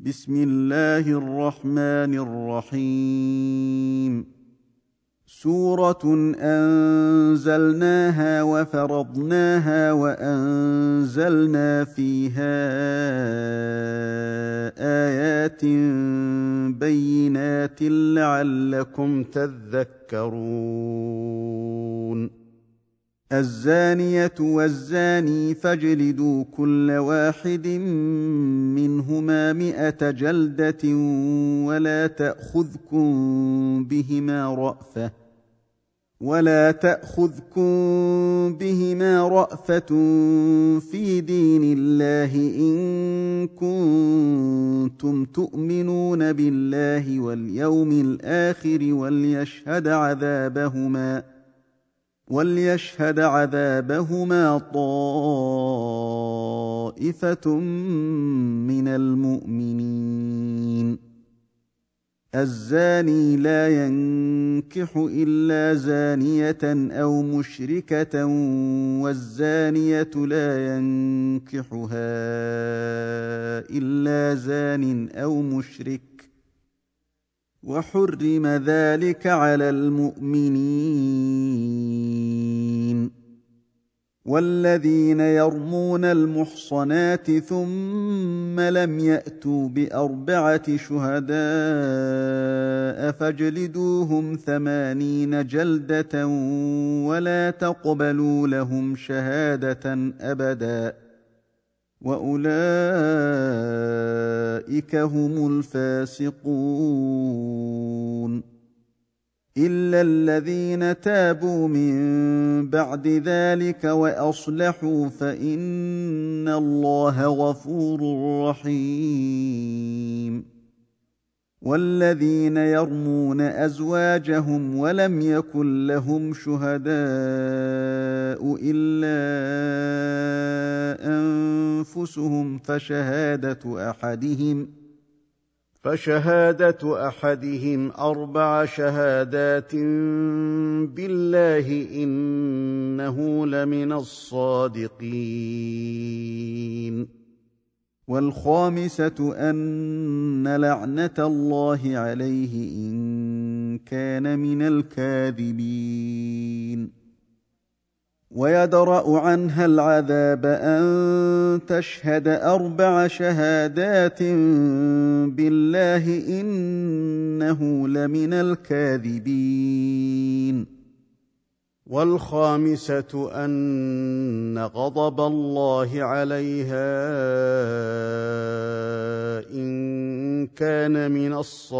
بسم الله الرحمن الرحيم. سورة أنزلناها وفرضناها وأنزلنا فيها آيات بينات لعلكم تذكرون. الزانية والزاني فاجلدوا كل واحد منهما 100 جلدة ولا تأخذكم بهما رأفة في دين الله إن كنتم تؤمنون بالله واليوم الآخر وليشهد عذابهما طائفة من المؤمنين. الزاني لا ينكح إلا زانية أو مشركة والزانية لا ينكحها إلا زان أو مشرك وحرم ذلك على المؤمنين. والذين يرمون المحصنات ثم لم يأتوا ب4 شهداء فاجلدوهم 80 جلدة ولا تقبلوا لهم شهادة أبدا وأولئك هم الفاسقون. إلا الذين تابوا من بعد ذلك وأصلحوا فإن الله غفور رحيم. والذين يرمون أزواجهم ولم يكن لهم شهداء إلا أنفسهم فشهادة أحدهم 4 شهادات بالله إنه لمن الصادقين. والخامسة أن لعنة الله عليه إن كان من الكاذبين. ويدرأ عنها العذاب أن تشهد 4 شهادات بالله إنه لمن الكاذبين. والخامسة أن غضب الله عليها إن كان من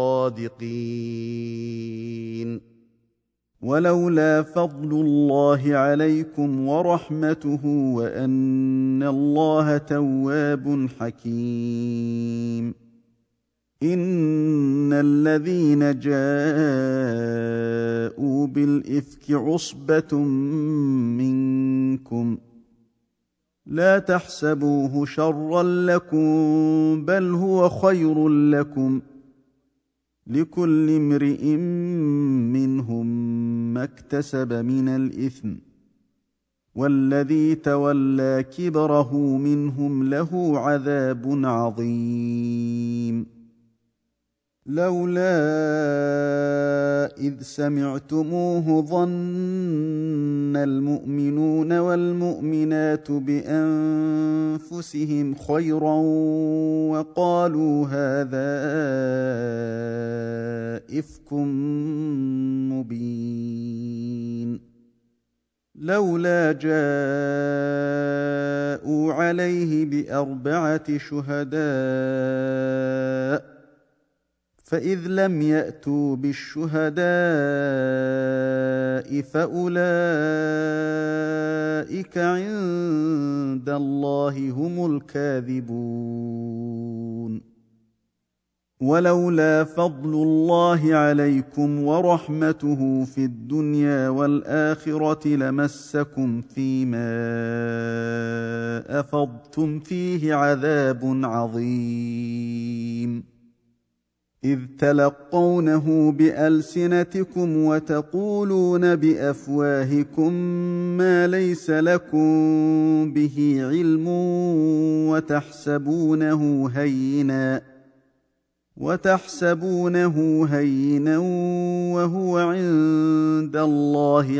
الصادقين. ولولا فضل الله عليكم ورحمته وأن الله تواب حكيم. إن الذين جاءوا بالإفك عصبة منكم لا تحسبوه شرا لكم بل هو خير لكم لكل امرئ منهم ما اكتسب من الإثم والذي تولى كبره منهم له عذاب عظيم. لولا إذ سمعتموه ظن المؤمنون والمؤمنات بأنفسهم خيرا وقالوا هذا إفك مبين. لولا جاءوا عليه ب4 شهداء فإذ لم يأتوا بالشهداء فأولئك عند الله هم الكاذبون. ولولا فضل الله عليكم ورحمته في الدنيا والآخرة لمسكم فيما أفضتم فيه عذاب عظيم. إذ تلقونه بألسنتكم وتقولون بأفواهكم ما ليس لكم به علم وتحسبونه هينا وتحسبونه هينا وهو عند الله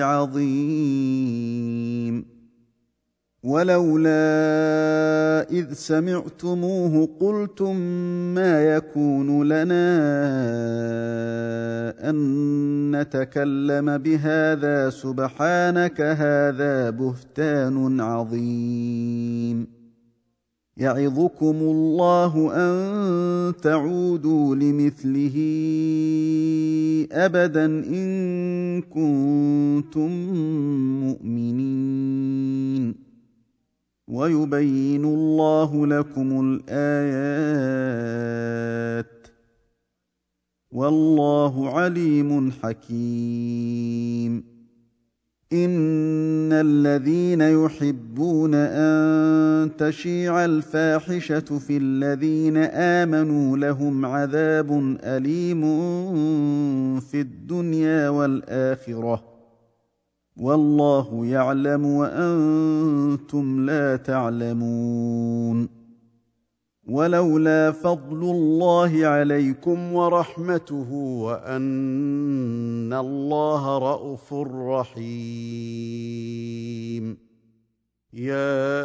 عظيم. ولولا إذ سمعتموه قلتم ما يكون لنا أن نتكلم بهذا سبحانك هذا بهتان عظيم. يعظكم الله أن تعودوا لمثله أبدا إن كنتم مؤمنين. ويبين الله لكم الآيات والله عليم حكيم. إن الذين يحبون أن تشيع الفاحشة في الذين آمنوا لهم عذاب أليم في الدنيا والآخرة والله يعلم وأنتم لا تعلمون. ولولا فضل الله عليكم ورحمته وأن الله رءوف رحيم. يا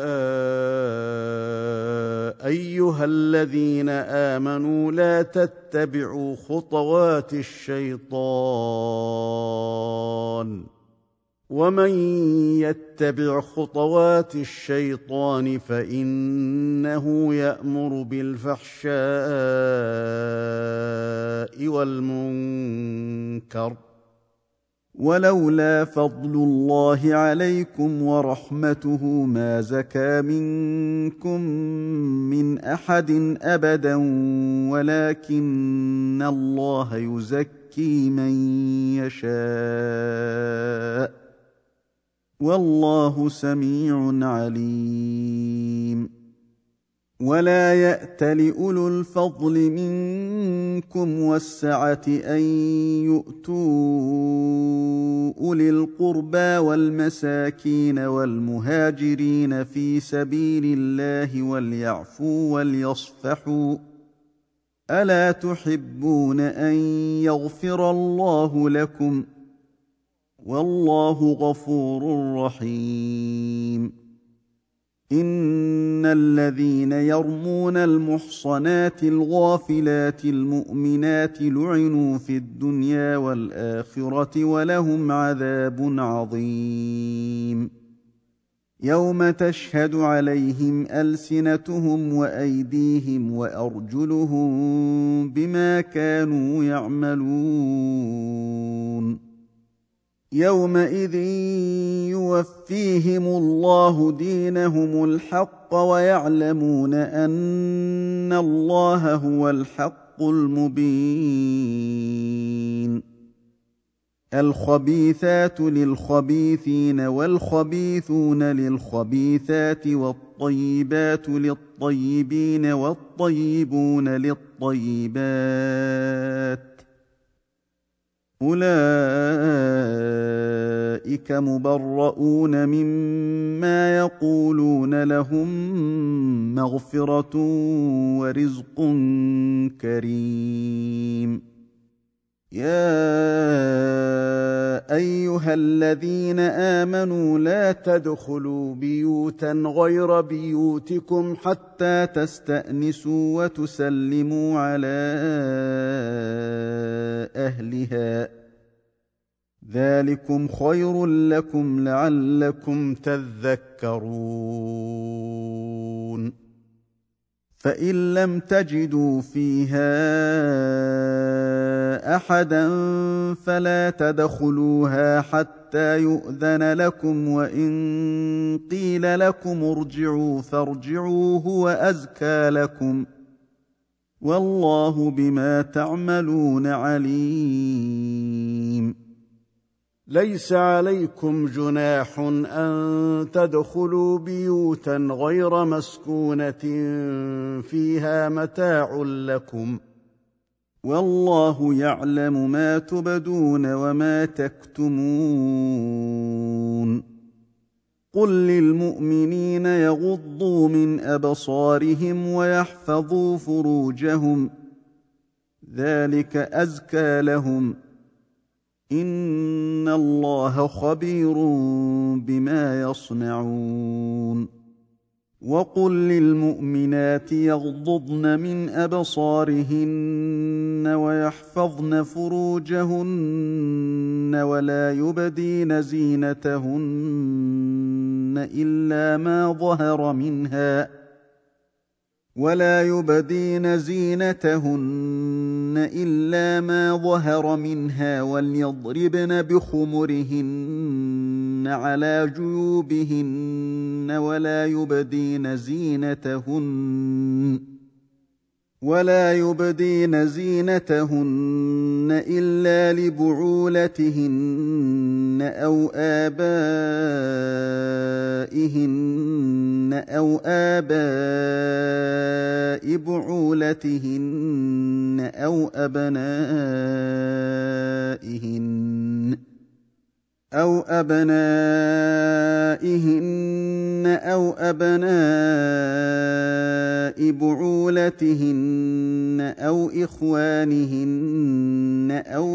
أيها الذين آمنوا لا تتبعوا خطوات الشيطان ومن يتبع خطوات الشيطان فإنه يأمر بالفحشاء والمنكر. ولولا فضل الله عليكم ورحمته ما زكى منكم من أحد أبدا ولكن الله يزكي من يشاء والله سميع عليم. ولا يأت لأولو الفضل منكم والسعة أن يؤتوا أولي القربى والمساكين والمهاجرين في سبيل الله وليعفوا وليصفحوا ألا تحبون أن يغفر الله لكم والله غفور رحيم. إن الذين يرمون المحصنات الغافلات المؤمنات لعنوا في الدنيا والآخرة ولهم عذاب عظيم. يوم تشهد عليهم ألسنتهم وأيديهم وأرجلهم بما كانوا يعملون. يومئذ يوفيهم الله دينهم الحق ويعلمون أن الله هو الحق المبين. الخبيثات للخبيثين والخبيثون للخبيثات والطيبات للطيبين والطيبون للطيبات أولئك مبرؤون مما يقولون لهم مغفرة ورزق كريم. يا أيها الذين آمنوا لا تدخلوا بيوتا غير بيوتكم حتى تستأنسوا وتسلموا على أهلها ذلكم خير لكم لعلكم تذكرون. فإن لم تجدوا فيها أحدا فلا تدخلوها حتى يؤذن لكم وإن قيل لكم ارجعوا فارجعوا هو أزكى لكم والله بما تعملون عليم. ليس عليكم جناح أن تدخلوا بيوتا غير مسكونة فيها متاع لكم والله يعلم ما تبدون وما تكتمون. قل للمؤمنين يغضوا من أبصارهم ويحفظوا فروجهم ذلك أزكى لهم إن الله خبير بما يصنعون وقل للمؤمنات يغضضن من أبصارهن ويحفظن فروجهن ولا يبدين زينتهن إلا ما ظهر منها وليضربن بخمرهن على جيوبهن ولا يبدين زينتهن إلا لبعولتهن أو آباء بعولتهن أو أبنائهن أو أبناء بعولتهن أو إخوانهن أو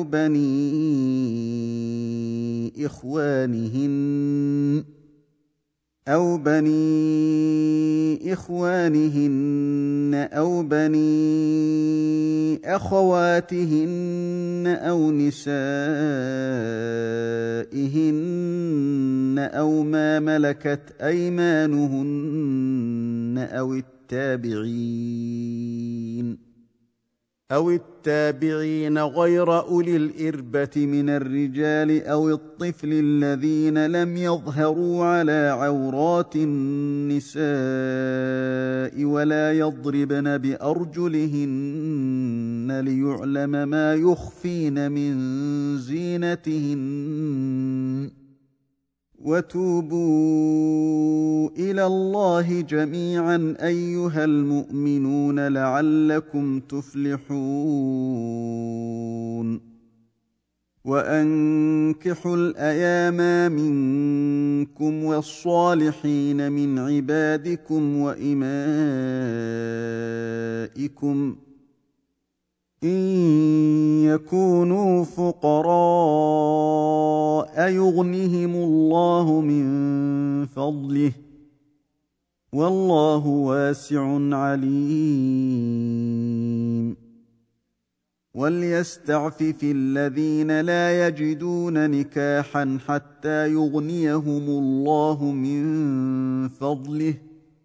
بني إخوانهن أو بني أخواتهن أو نسائهن أو ما ملكت أيمانهن أو التابعين غير أولي الإربة من الرجال أو الطفل الذين لم يظهروا على عورات النساء ولا يضربن بأرجلهن ليعلم ما يخفين من زينتهن وتوبوا إلى الله جميعا أيها المؤمنون لعلكم تفلحون وأنكحوا الأيام منكم والصالحين من عبادكم وإمائكم إن يكونوا فقراء يغنهم الله من فضله والله واسع عليم وليستعفف الذين لا يجدون نكاحا حتى يغنيهم الله من فضله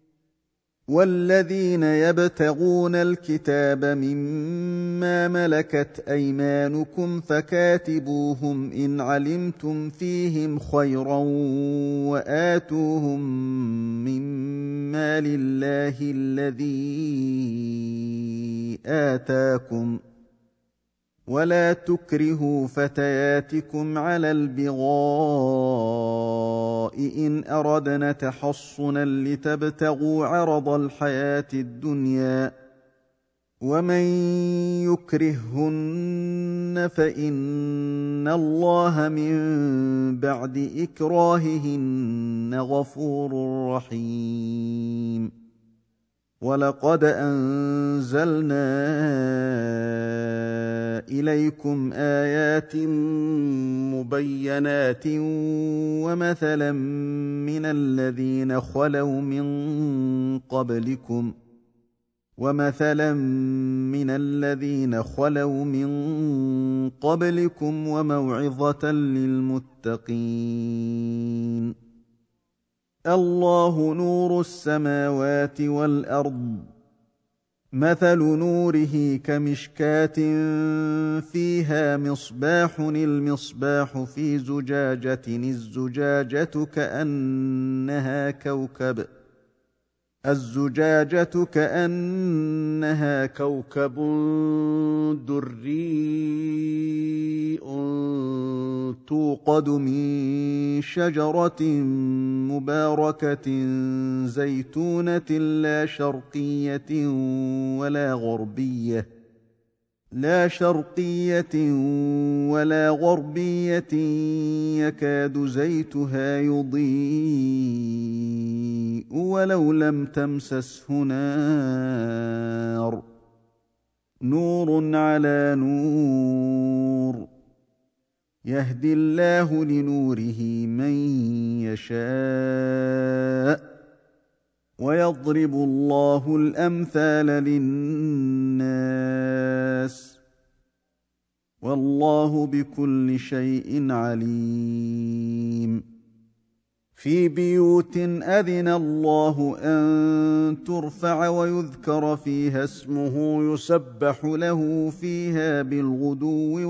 والذين يبتغون الكتاب مما ملكت أيمانكم فكاتبوهم إن علمتم فيهم خيرا وآتوهم مما لله الذي آتاكم ولا تكرهوا فتياتكم على البغاء إن أردنا تحصنا لتبتغوا عرض الحياة الدنيا ومن يكرههن فإن الله من بعد إكراههن غفور رحيم ولقد أنزلنا إليكم آيات مبينات ومثلا من الذين خلوا من قبلكم وموعظة للمتقين الله نور السماوات والأرض مثل نوره كمشكاة فيها مصباح المصباح في زجاجة الزجاجة كأنها كوكب دري توقد من شجرة مباركة زيتونة لا شرقية ولا غربية يكاد زيتها يضيء ولو لم تمسسه نار نور على نور يهدي الله لنوره من يشاء ويضرب الله الأمثال للناس والله بكل شيء عليم في بيوت أذن الله أن ترفع ويذكر فيها اسمه يسبح له فيها بالغدو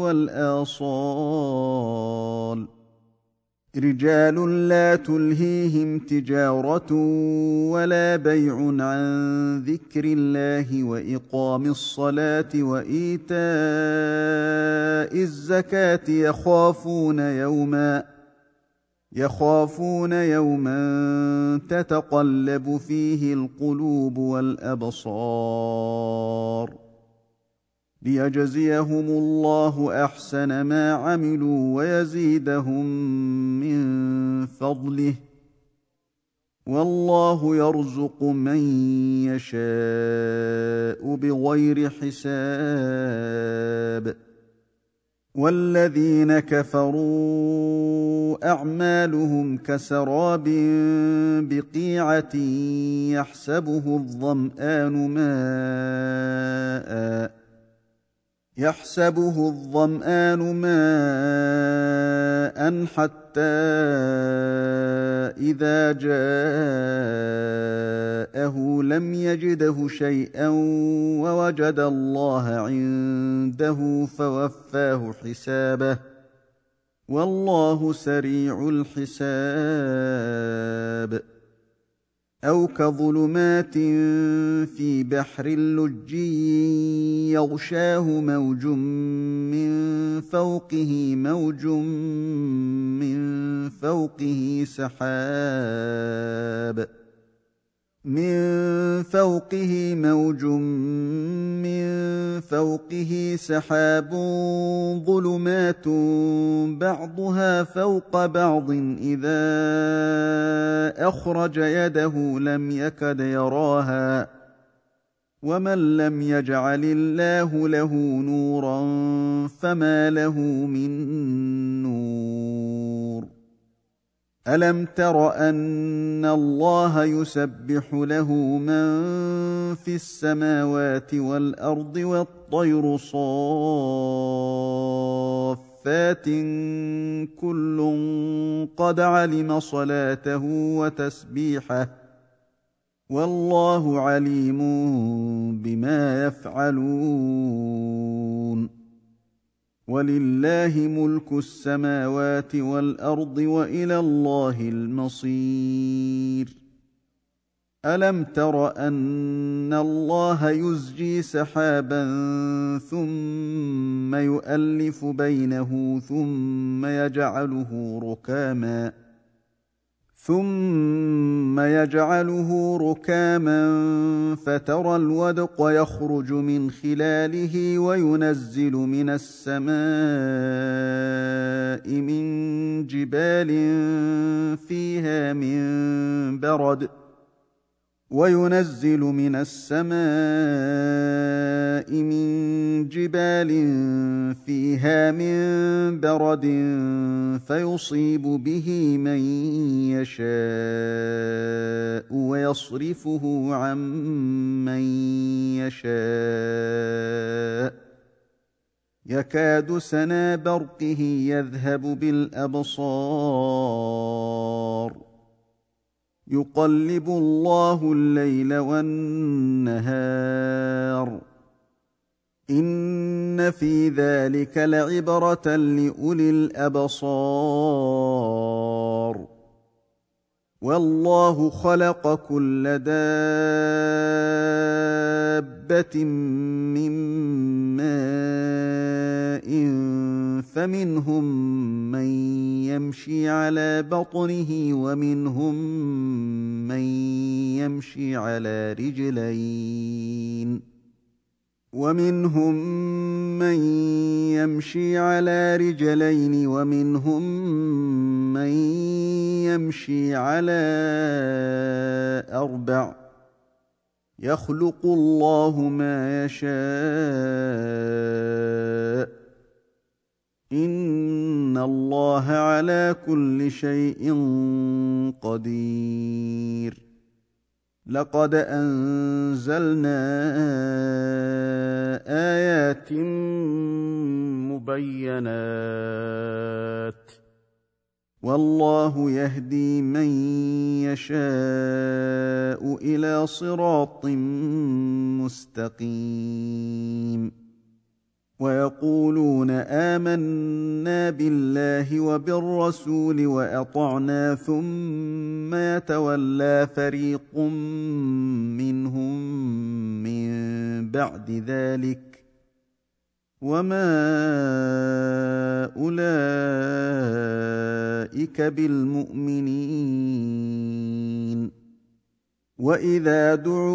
والآصال رجال لا تلهيهم تجارة ولا بيع عن ذكر الله وإقام الصلاة وإيتاء الزكاة يخافون يوما تتقلب فيه القلوب والأبصار ليجزيهم الله أحسن ما عملوا ويزيدهم من فضله والله يرزق من يشاء بغير حساب والذين كفروا أعمالهم كسراب بقيعة يحسبه الظمآن ماء حتى إذا جاءه لم يجده شيئا ووجد الله عنده فوفاه حسابه والله سريع الحساب أو كظلمات في بحر لجي يغشاه موج من فوقه سحاب ظلمات بعضها فوق بعض إذا أخرج يده لم يكد يراها ومن لم يجعل الله له نورا فما له من نور ألم تر أن الله يسبح له من في السماوات والأرض والطير صافات كل قد علم صلاته وتسبيحه والله عليم بما يفعلون ولله ملك السماوات والأرض وإلى الله المصير ألم تر أن الله يزجي سحابا ثم يؤلف بينه ثم يجعله ركاما فترى الودق يخرج من خلاله وينزل من السماء من جبال فيها من برد فيصيب به من يشاء ويصرفه عن من يشاء يكاد سنا برقه يذهب بالأبصار يقلب الله الليل والنهار إن في ذلك لعبرة لأولي الأبصار والله خلق كل دابة من ماء فمنهم من يمشي على بطنه ومنهم من يمشي على رجلين ومنهم من يمشي على 4 يخلق الله ما يشاء إن الله على كل شيء قدير لقد أنزلنا آيات مبينات والله يهدي من يشاء إلى صراط مستقيم ويقولون آمنا بالله وبالرسول وأطعنا ثم يتولى فريق منهم من بعد ذلك وما أولئك بالمؤمنين وإذا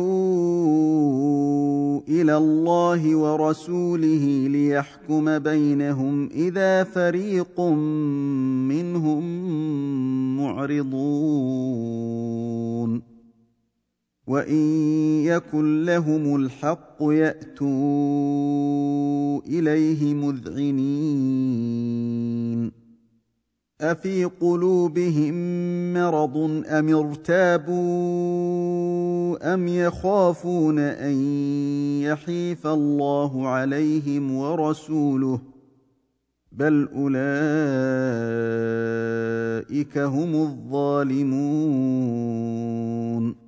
دعوا إلى الله ورسوله ليحكم بينهم إذا فريق منهم معرضون وإن يكن لهم الحق يأتوا إليه مذعنين أفي قلوبهم مرض أم ارتابوا أم يخافون أن يحيف الله عليهم ورسوله بل أولئك هم الظالمون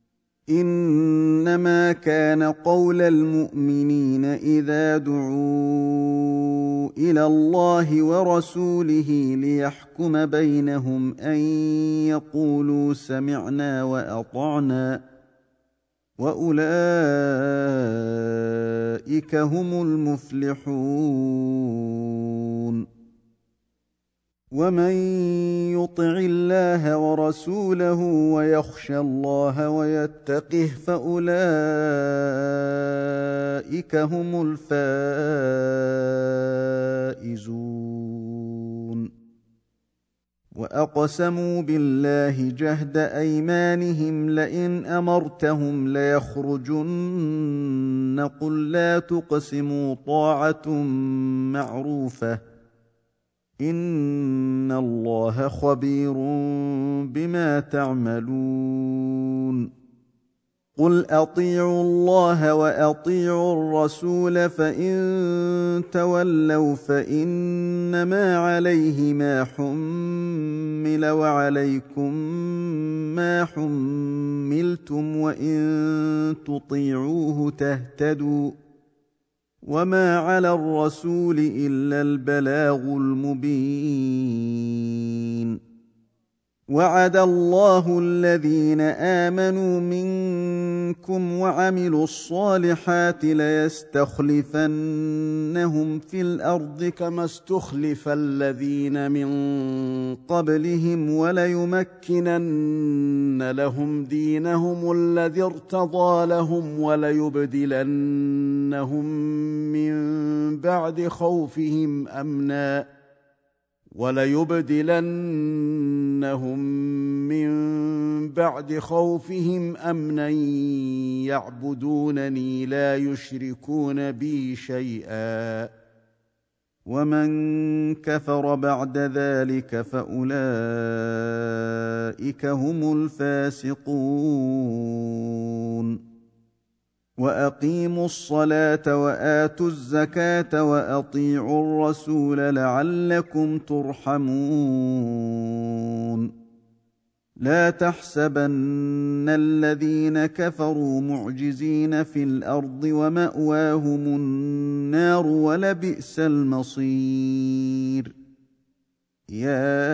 إنما كان قول المؤمنين إذا دعوا إلى الله ورسوله ليحكم بينهم أن يقولوا سمعنا وأطعنا وأولئك هم المفلحون ومن يطع الله ورسوله ويخشى الله ويتقه فأولئك هم الفائزون وأقسموا بالله جهد أيمانهم لئن أمرتهم ليخرجن قل لا تقسموا طاعة معروفة إن الله خبير بما تعملون قل أطيعوا الله وأطيعوا الرسول فإن تولوا فإنما عليه ما حمل وعليكم ما حملتم وإن تطيعوه تهتدوا وما على الرسول إلا البلاغ المبين وعد الله الذين آمنوا منكم وعملوا الصالحات ليستخلفنهم في الأرض كما استخلف الذين من قبلهم وليمكنن لهم دينهم الذي ارتضى لهم وليبدلنهم من بعد خوفهم أمنا يعبدونني لا يشركون بي شيئا ومن كفر بعد ذلك فأولئك هم الفاسقون وأقيموا الصلاة وآتوا الزكاة وأطيعوا الرسول لعلكم ترحمون لا تحسبن الذين كفروا معجزين في الأرض ومأواهم النار ولبئس المصير يا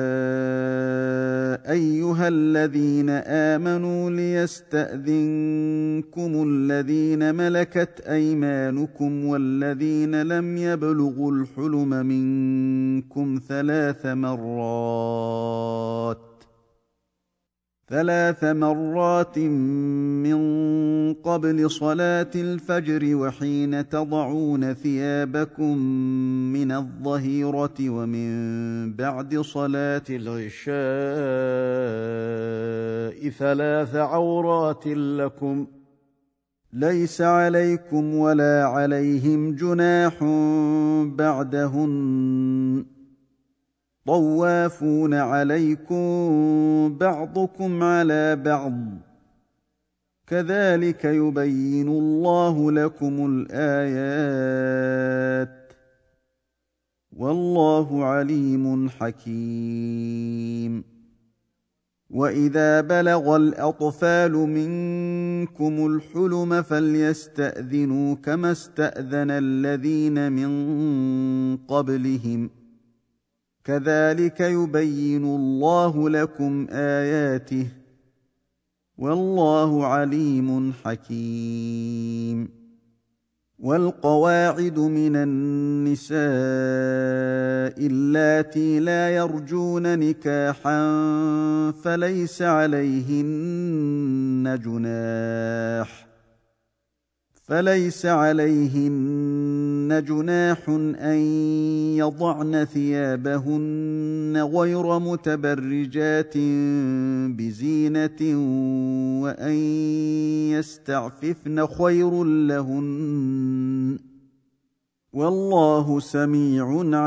أيها الذين آمنوا ليستأذنكم الذين ملكت أيمانكم والذين لم يبلغوا الحلم منكم ثلاث مرات من قبل صلاة الفجر وحين تضعون ثيابكم من الظهيرة ومن بعد صلاة العشاء 3 عورات لكم ليس عليكم ولا عليهم جناح بعدهن طوافون عليكم بعضكم على بعض كذلك يبين الله لكم الآيات والله عليم حكيم. وإذا بلغ الأطفال منكم الحلم فليستأذنوا كما استأذن الذين من قبلهم كذلك يبين الله لكم آياته والله عليم حكيم. والقواعد من النساء اللاتي لا يرجون نكاحا فليس عليهن جناح أن يضعن ثيابهن غير متبرجات بزينة وأن يستعففن خير لهن والله سميع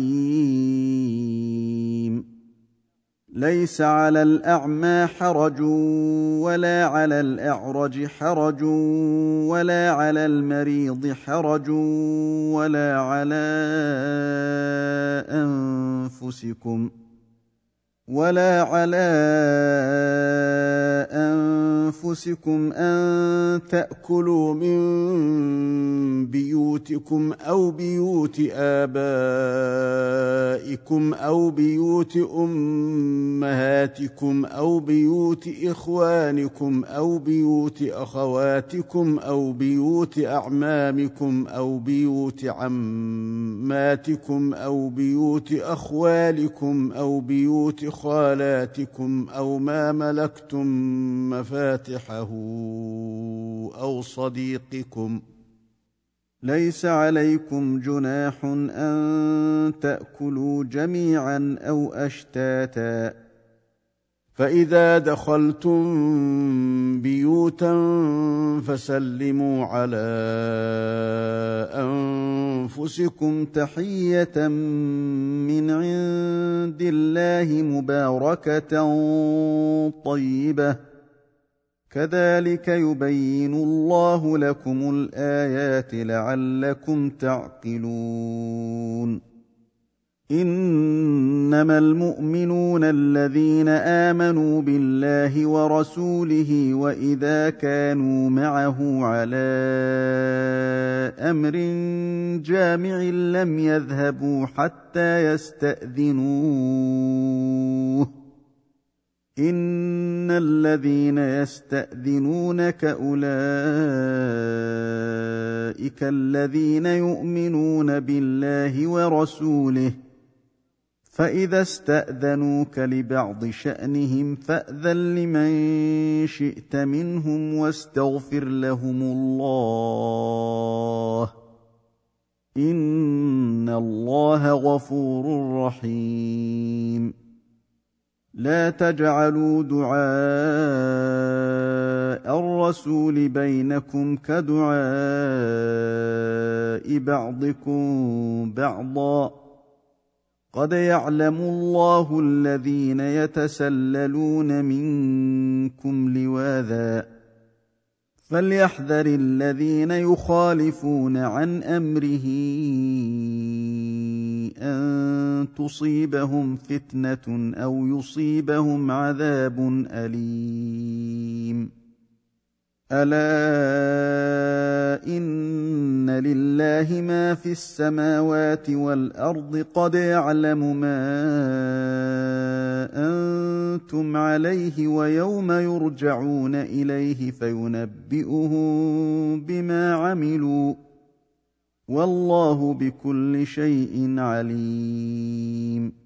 عليم. ليس على الأعمى حرج ولا على الأعرج حرج ولا على المريض حرج ولا على أنفسكم أن تأكلوا من بيوتكم أو بيوت آبائكم أو بيوت أمهاتكم أو بيوت إخوانكم أو بيوت أخواتكم أو بيوت أعمامكم أو بيوت عماتكم أو بيوت أخوالكم أو بيوت خالاتكم أو ما ملكتم مفاتحه أو صديقكم. ليس عليكم جناح أن تأكلوا جميعا أو أشتاتا فإذا دخلتم بيوتا فسلموا على أنفسكم تحية من عند الله مباركة طيبة كذلك يبين الله لكم الآيات لعلكم تعقلون. إنما المؤمنون الذين آمنوا بالله ورسوله وإذا كانوا معه على أمر جامع لم يذهبوا حتى يستأذنوه إن الذين يستأذنونك أولئك الذين يؤمنون بالله ورسوله فإذا استأذنوك لبعض شأنهم فأذن لمن شئت منهم واستغفر لهم الله إن الله غفور رحيم. لا تجعلوا دعاء الرسول بينكم كدعاء بعضكم بعضا قد يعلم الله الذين يتسللون منكم لواذا فليحذر الذين يخالفون عن أمره أن تصيبهم فتنة أو يصيبهم عذاب أليم. ألا إن لله ما في السماوات والأرض قد يعلم ما أنتم عليه ويوم يرجعون إليه فينبئهم بما عملوا والله بكل شيء عليم.